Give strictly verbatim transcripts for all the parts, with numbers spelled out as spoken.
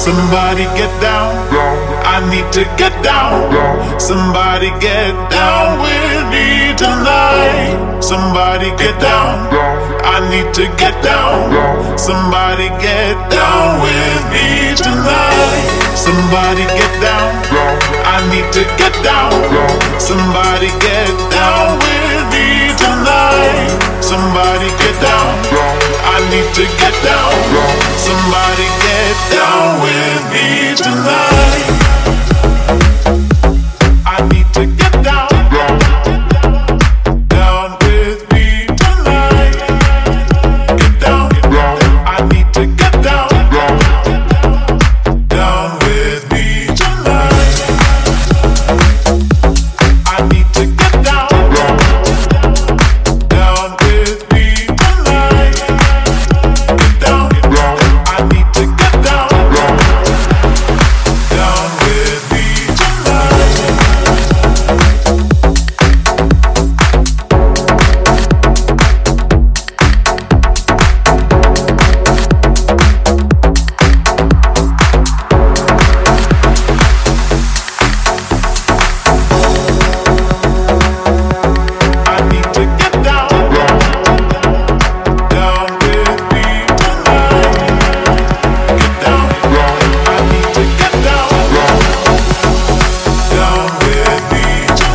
Somebody get down. I need to get down. Somebody get down with me tonight. Somebody get down. I need to get down. Somebody get down with me tonight. Somebody get down. I need to get down. Somebody get down with me tonight. Somebody get down. I need to get down. Somebody get down with me tonight. I need to get down. Down with me tonight. Get down. I need to get down. Down with me tonight. I need to get down. Down with me tonight. Get down. I need to get down. Down with me tonight. I need to get down. Down with me tonight. Get down. I need to get down. Down with me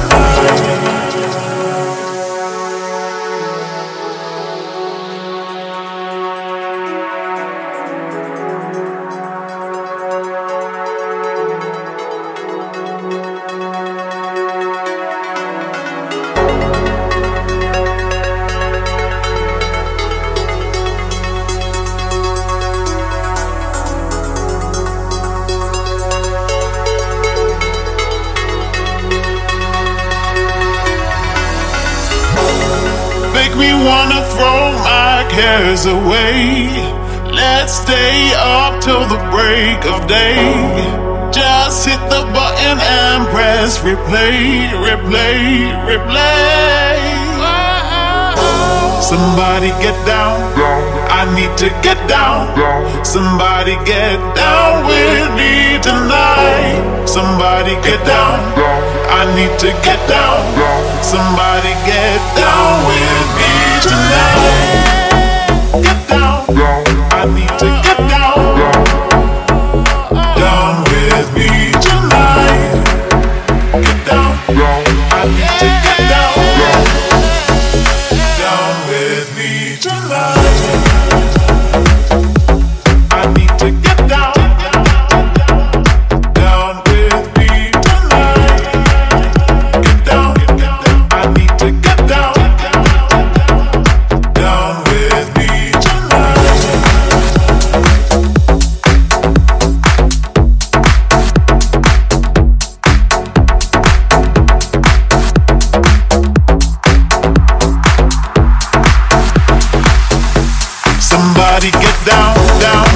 make me wanna throw my cares away. Let's stay up till the break of day. Just hit the button and press replay, replay, replay. Somebody get down. I need to get down. Somebody get down with me tonight. Somebody get down. I need to get down. Somebody get down with me tonight. Get down. I need to get down. Down with me tonight. Get down. I need to get down. Down with me tonight. I need to get down. Down with me tonight. Get down. I need to get down. Down with me tonight. Somebody get down, down.